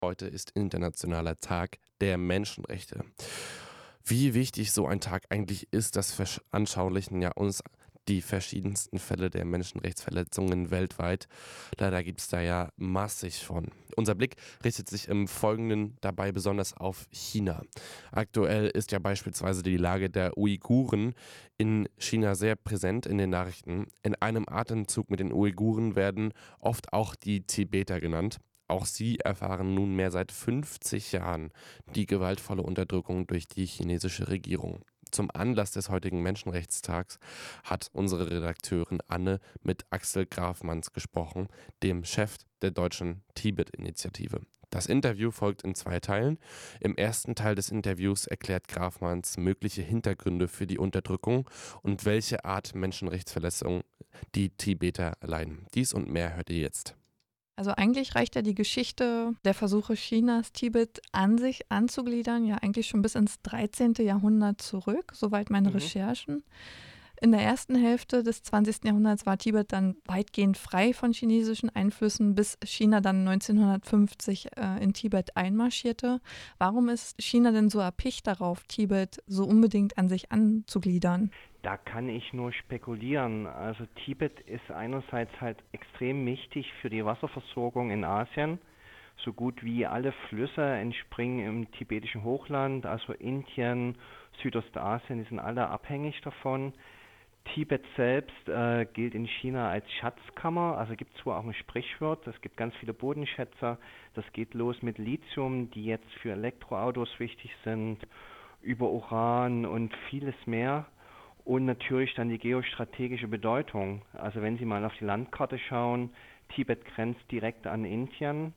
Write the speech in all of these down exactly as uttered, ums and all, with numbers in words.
Heute ist Internationaler Tag der Menschenrechte. Wie wichtig so ein Tag eigentlich ist, das veranschaulichen ja uns die verschiedensten Fälle der Menschenrechtsverletzungen weltweit. Leider gibt es da ja massig von. Unser Blick richtet sich im Folgenden dabei besonders auf China. Aktuell ist ja beispielsweise die Lage der Uiguren in China sehr präsent in den Nachrichten. In einem Atemzug mit den Uiguren werden oft auch die Tibeter genannt. Auch sie erfahren nunmehr seit fünfzig Jahren die gewaltvolle Unterdrückung durch die chinesische Regierung. Zum Anlass des heutigen Menschenrechtstags hat unsere Redakteurin Anne mit Axel Grafmanns gesprochen, dem Chef der deutschen Tibet-Initiative. Das Interview folgt in zwei Teilen. Im ersten Teil des Interviews erklärt Grafmanns mögliche Hintergründe für die Unterdrückung und welche Art Menschenrechtsverletzung die Tibeter erleiden. Dies und mehr hört ihr jetzt. Also eigentlich reicht ja die Geschichte der Versuche Chinas, Tibet an sich anzugliedern, ja eigentlich schon bis ins dreizehnten Jahrhundert zurück, soweit meine Mhm. Recherchen. In der ersten Hälfte des zwanzigsten Jahrhunderts war Tibet dann weitgehend frei von chinesischen Einflüssen, bis China dann neunzehnhundertfünfzig äh, in Tibet einmarschierte. Warum ist China denn so erpicht darauf, Tibet so unbedingt an sich anzugliedern? Da kann ich nur spekulieren. Also Tibet ist einerseits halt extrem wichtig für die Wasserversorgung in Asien. So gut wie alle Flüsse entspringen im tibetischen Hochland, also Indien, Südostasien, die sind alle abhängig davon. Tibet selbst äh, gilt in China als Schatzkammer, also gibt es zwar auch ein Sprichwort, es gibt ganz viele Bodenschätze, das geht los mit Lithium, die jetzt für Elektroautos wichtig sind, über Uran und vieles mehr. Und natürlich dann die geostrategische Bedeutung. Also wenn Sie mal auf die Landkarte schauen, Tibet grenzt direkt an Indien,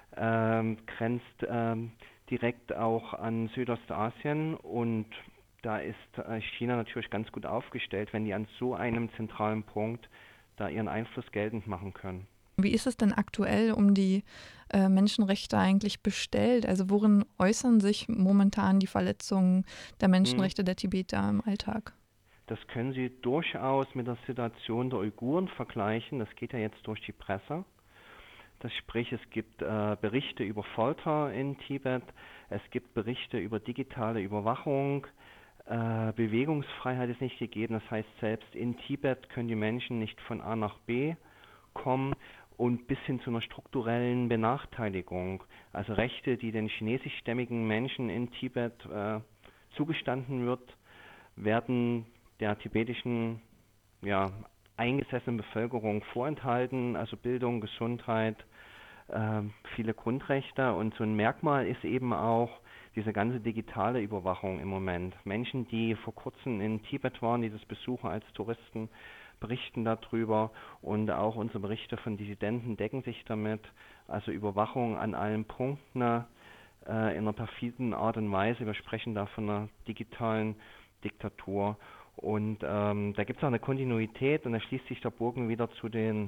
ähm, grenzt ähm, direkt auch an Südostasien und da ist äh, China natürlich ganz gut aufgestellt, wenn die an so einem zentralen Punkt da ihren Einfluss geltend machen können. Wie ist es denn aktuell um die äh, Menschenrechte eigentlich bestellt? Also worin äußern sich momentan die Verletzungen der Hm. Menschenrechte der Tibeter im Alltag? Das können Sie durchaus mit der Situation der Uiguren vergleichen. Das geht ja jetzt durch die Presse. Das sprich, es gibt äh, Berichte über Folter in Tibet, es gibt Berichte über digitale Überwachung, äh, Bewegungsfreiheit ist nicht gegeben. Das heißt, selbst in Tibet können die Menschen nicht von A nach B kommen und bis hin zu einer strukturellen Benachteiligung. Also Rechte, die den chinesischstämmigen Menschen in Tibet äh, zugestanden wird, werden der tibetischen ja, eingesessenen Bevölkerung vorenthalten, also Bildung, Gesundheit, äh, viele Grundrechte. Und so ein Merkmal ist eben auch diese ganze digitale Überwachung im Moment. Menschen, die vor kurzem in Tibet waren, die das besuchen als Touristen, berichten darüber und auch unsere Berichte von Dissidenten decken sich damit. Also Überwachung an allen Punkten äh, in einer perfiden Art und Weise. Wir sprechen da von einer digitalen Diktatur. Und ähm, da gibt es auch eine Kontinuität und da schließt sich der Bogen wieder zu den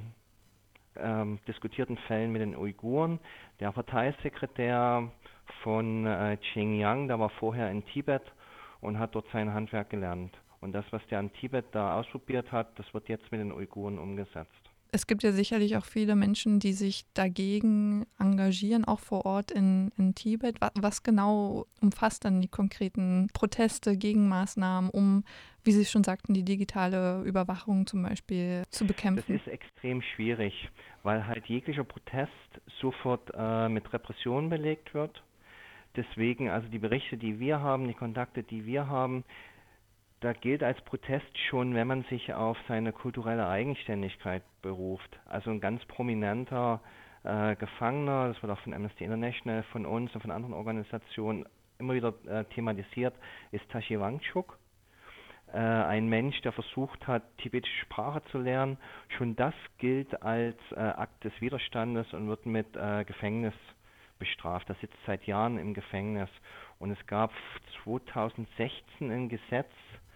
ähm, diskutierten Fällen mit den Uiguren. Der Parteisekretär von äh, Xinjiang, der war vorher in Tibet und hat dort sein Handwerk gelernt. Und das, was der in Tibet da ausprobiert hat, das wird jetzt mit den Uiguren umgesetzt. Es gibt ja sicherlich auch viele Menschen, die sich dagegen engagieren, auch vor Ort in, in Tibet. Was, was genau umfasst dann die konkreten Proteste, Gegenmaßnahmen, um, wie Sie schon sagten, die digitale Überwachung zum Beispiel zu Das bekämpfen? ist extrem schwierig, weil halt jeglicher Protest sofort äh, mit Repression belegt wird. Deswegen, also die Berichte, die wir haben, die Kontakte, die wir haben, da gilt als Protest schon, wenn man sich auf seine kulturelle Eigenständigkeit beruft. Also ein ganz prominenter äh, Gefangener, das wird auch von Amnesty International, von uns und von anderen Organisationen immer wieder äh, thematisiert, ist Tashi Wangchuk. Äh, ein Mensch, der versucht hat, tibetische Sprache zu lernen. Schon das gilt als äh, Akt des Widerstandes und wird mit äh, Gefängnis bestraft. Er sitzt seit Jahren im Gefängnis. Und es gab zweitausendsechzehn ein Gesetz,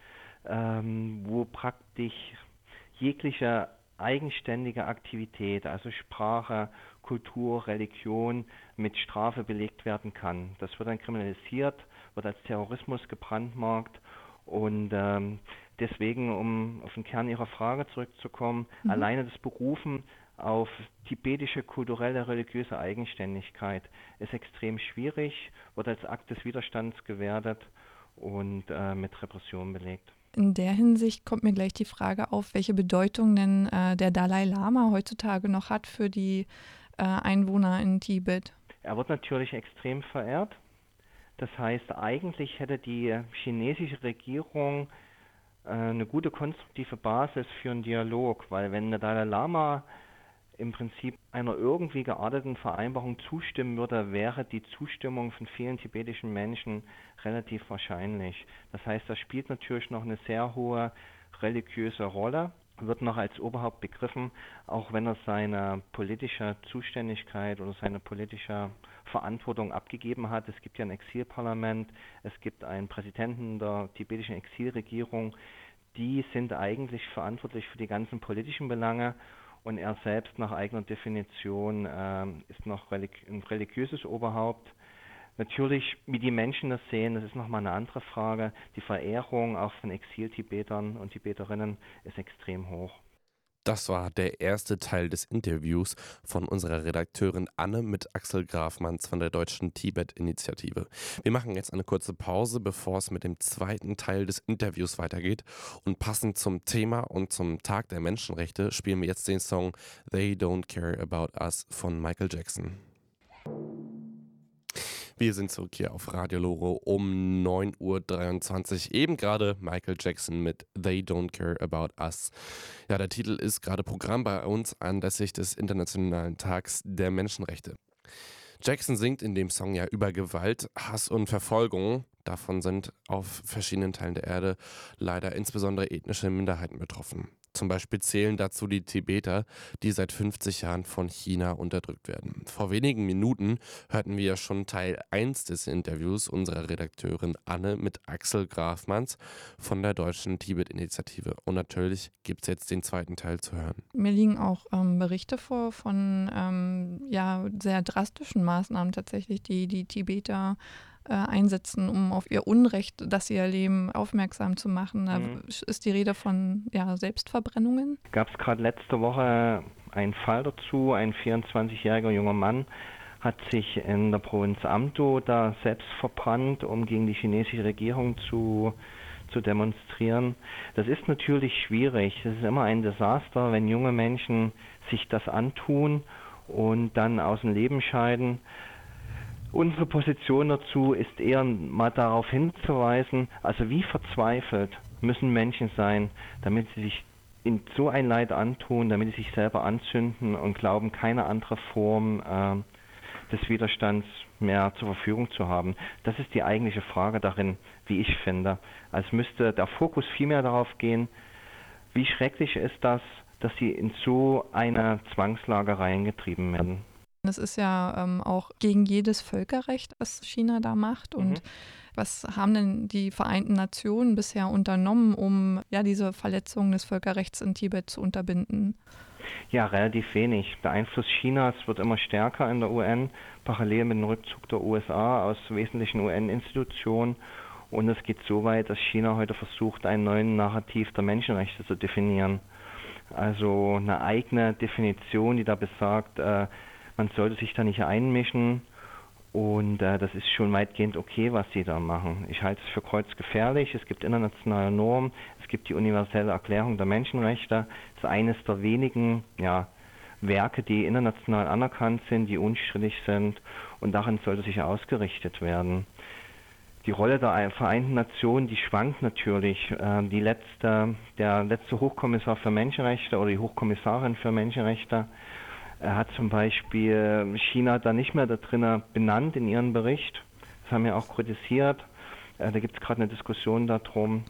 ähm, wo praktisch jegliche eigenständige Aktivität, also Sprache, Kultur, Religion, mit Strafe belegt werden kann. Das wird dann kriminalisiert, wird als Terrorismus gebrandmarkt und ähm, deswegen, um auf den Kern Ihrer Frage zurückzukommen, Mhm. alleine das Berufen auf tibetische kulturelle, religiöse Eigenständigkeit ist extrem schwierig, wird als Akt des Widerstands gewertet und äh, mit Repression belegt. In der Hinsicht kommt mir gleich die Frage auf, welche Bedeutung denn äh, der Dalai Lama heutzutage noch hat für die äh, Einwohner in Tibet. Er wird natürlich extrem verehrt. Das heißt, eigentlich hätte die chinesische Regierung äh, eine gute konstruktive Basis für einen Dialog, weil wenn der Dalai Lama im Prinzip einer irgendwie gearteten Vereinbarung zustimmen würde, wäre die Zustimmung von vielen tibetischen Menschen relativ wahrscheinlich. Das heißt, das spielt natürlich noch eine sehr hohe religiöse Rolle, wird noch als Oberhaupt begriffen, auch wenn er seine politische Zuständigkeit oder seine politische Verantwortung abgegeben hat. Es gibt ja ein Exilparlament, es gibt einen Präsidenten der tibetischen Exilregierung, die sind eigentlich verantwortlich für die ganzen politischen Belange. Und er selbst nach eigener Definition äh, ist noch religi- ein religiöses Oberhaupt. Natürlich, wie die Menschen das sehen, das ist nochmal eine andere Frage. Die Verehrung auch von Exil-Tibetern und Tibeterinnen ist extrem hoch. Das war der erste Teil des Interviews von unserer Redakteurin Anne mit Axel Grafmanns von der Deutschen Tibet-Initiative. Wir machen jetzt eine kurze Pause, bevor es mit dem zweiten Teil des Interviews weitergeht. Und passend zum Thema und zum Tag der Menschenrechte spielen wir jetzt den Song They Don't Care About Us von Michael Jackson. Wir sind zurück hier auf Radio Loro um neun Uhr dreiundzwanzig. Eben gerade Michael Jackson mit They Don't Care About Us. Ja, der Titel ist gerade Programm bei uns anlässlich des Internationalen Tags der Menschenrechte. Jackson singt in dem Song ja über Gewalt, Hass und Verfolgung. Davon sind auf verschiedenen Teilen der Erde leider insbesondere ethnische Minderheiten betroffen. Zum Beispiel zählen dazu die Tibeter, die seit fünfzig Jahren von China unterdrückt werden. Vor wenigen Minuten hörten wir ja schon Teil eins des Interviews unserer Redakteurin Anne mit Axel Grafmanns von der Deutschen Tibet-Initiative. Und natürlich gibt es jetzt den zweiten Teil zu hören. Mir liegen auch ähm, Berichte vor von ähm, ja, sehr drastischen Maßnahmen tatsächlich, die die Tibeter äh, einsetzen, um auf ihr Unrecht, das sie erleben, aufmerksam zu machen. Da Mhm. ist die Rede von ja, Selbstverbrennungen. Gab es gerade letzte Woche einen Fall dazu, ein vierundzwanzigjähriger junger Mann hat sich in der Provinz Amdo da selbst verbrannt, um gegen die chinesische Regierung zu, zu demonstrieren. Das ist natürlich schwierig. Es ist immer ein Desaster, wenn junge Menschen sich das antun und dann aus dem Leben scheiden. Unsere Position dazu ist eher mal darauf hinzuweisen, also wie verzweifelt müssen Menschen sein, damit sie sich in so ein Leid antun, damit sie sich selber anzünden und glauben, keine andere Form äh, des Widerstands mehr zur Verfügung zu haben. Das ist die eigentliche Frage darin, wie ich finde. Also müsste der Fokus viel mehr darauf gehen, wie schrecklich ist das, dass sie in so eine Zwangslage reingetrieben werden. Das ist ja ähm, auch gegen jedes Völkerrecht, was China da macht. Und Mhm. was haben denn die Vereinten Nationen bisher unternommen, um ja diese Verletzungen des Völkerrechts in Tibet zu unterbinden? Ja, relativ wenig. Der Einfluss Chinas wird immer stärker in der U N, parallel mit dem Rückzug der U S A aus wesentlichen U N-Institutionen. Und es geht so weit, dass China heute versucht, einen neuen Narrativ der Menschenrechte zu definieren. Also eine eigene Definition, die da besagt, äh, man sollte sich da nicht einmischen. Und äh, das ist schon weitgehend okay, was sie da machen. Ich halte es für kreuzgefährlich. Es gibt internationale Normen, es gibt die universelle Erklärung der Menschenrechte. Das ist eines der wenigen ja, Werke, die international anerkannt sind, die unstrittig sind. Und darin sollte sich ausgerichtet werden. Die Rolle der Vereinten Nationen, die schwankt natürlich. Äh, die letzte, der letzte Hochkommissar für Menschenrechte oder die Hochkommissarin für Menschenrechte Er hat zum Beispiel China da nicht mehr da drin benannt in ihrem Bericht. Das haben wir auch kritisiert. Äh, da gibt es gerade eine Diskussion darum.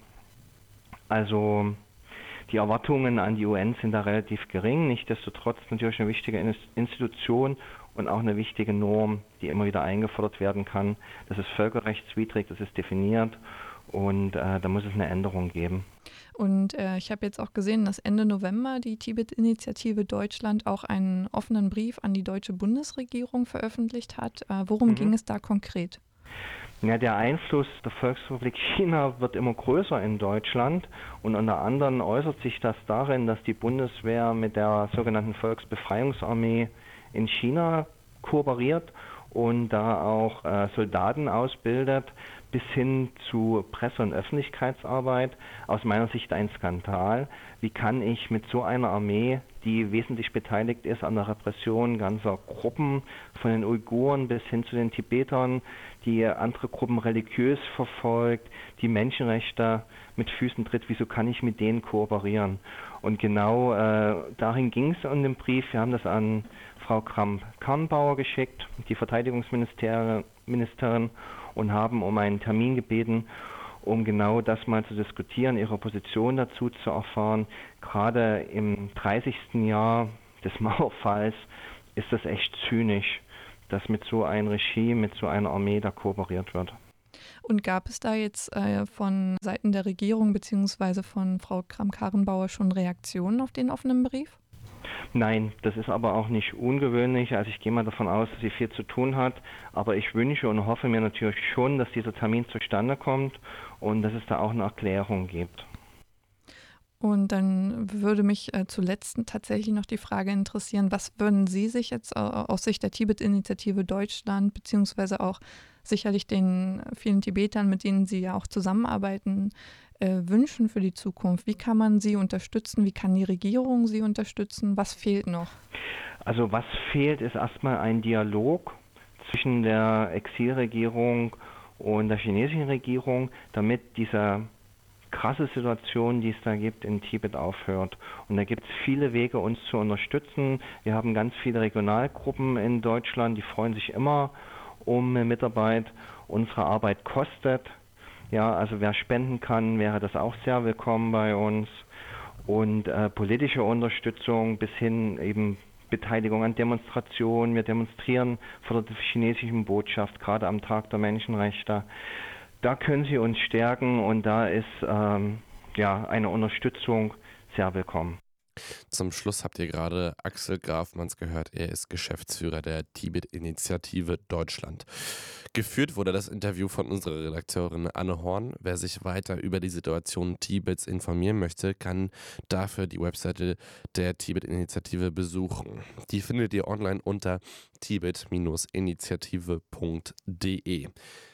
Also die Erwartungen an die U N sind da relativ gering. Nichtsdestotrotz natürlich eine wichtige Institution und auch eine wichtige Norm, die immer wieder eingefordert werden kann. Das ist völkerrechtswidrig, das ist definiert und äh, da muss es eine Änderung geben. Und äh, ich habe jetzt auch gesehen, dass Ende November die Tibet-Initiative Deutschland auch einen offenen Brief an die deutsche Bundesregierung veröffentlicht hat. Äh, worum Mhm. ging es da konkret? Ja, der Einfluss der Volksrepublik China wird immer größer in Deutschland und unter anderem äußert sich das darin, dass die Bundeswehr mit der sogenannten Volksbefreiungsarmee in China kooperiert und da auch äh, Soldaten ausbildet, bis hin zu Presse- und Öffentlichkeitsarbeit. Aus meiner Sicht ein Skandal. Wie kann ich mit so einer Armee, die wesentlich beteiligt ist an der Repression ganzer Gruppen, von den Uiguren bis hin zu den Tibetern, die andere Gruppen religiös verfolgt, die Menschenrechte mit Füßen tritt, wieso kann ich mit denen kooperieren? Und genau äh, darin ging es in dem Brief. Wir haben das an Frau Kramp-Karrenbauer geschickt, die Verteidigungsministerin, und haben um einen Termin gebeten, um genau das mal zu diskutieren, ihre Position dazu zu erfahren. Gerade im dreißigsten Jahr des Mauerfalls ist das echt zynisch, dass mit so einem Regime, mit so einer Armee da kooperiert wird. Und gab es da jetzt äh, von Seiten der Regierung bzw. von Frau Kramp-Karrenbauer schon Reaktionen auf den offenen Brief? Nein, das ist aber auch nicht ungewöhnlich. Also ich gehe mal davon aus, dass sie viel zu tun hat. Aber ich wünsche und hoffe mir natürlich schon, dass dieser Termin zustande kommt und dass es da auch eine Erklärung gibt. Und dann würde mich äh, zuletzt tatsächlich noch die Frage interessieren, was würden Sie sich jetzt äh, aus Sicht der Tibet-Initiative Deutschland beziehungsweise auch sicherlich den vielen Tibetern, mit denen Sie ja auch zusammenarbeiten, äh, wünschen für die Zukunft? Wie kann man sie unterstützen? Wie kann die Regierung sie unterstützen? Was fehlt noch? Also was fehlt, ist erstmal ein Dialog zwischen der Exilregierung und der chinesischen Regierung, damit diese krasse Situation, die es da gibt, in Tibet aufhört. Und da gibt es viele Wege, uns zu unterstützen. Wir haben ganz viele Regionalgruppen in Deutschland, die freuen sich immer um Mitarbeit. Unsere Arbeit kostet. Ja, also wer spenden kann, wäre das auch sehr willkommen bei uns. Und äh, politische Unterstützung bis hin eben Beteiligung an Demonstrationen. Wir demonstrieren vor der chinesischen Botschaft, gerade am Tag der Menschenrechte. Da können Sie uns stärken und da ist ähm, ja eine Unterstützung sehr willkommen. Zum Schluss habt ihr gerade Axel Grafmanns gehört. Er ist Geschäftsführer der Tibet-Initiative Deutschland. Geführt wurde das Interview von unserer Redakteurin Anne Horn. Wer sich weiter über die Situation Tibets informieren möchte, kann dafür die Webseite der Tibet-Initiative besuchen. Die findet ihr online unter tibet Bindestrich initiative punkt de.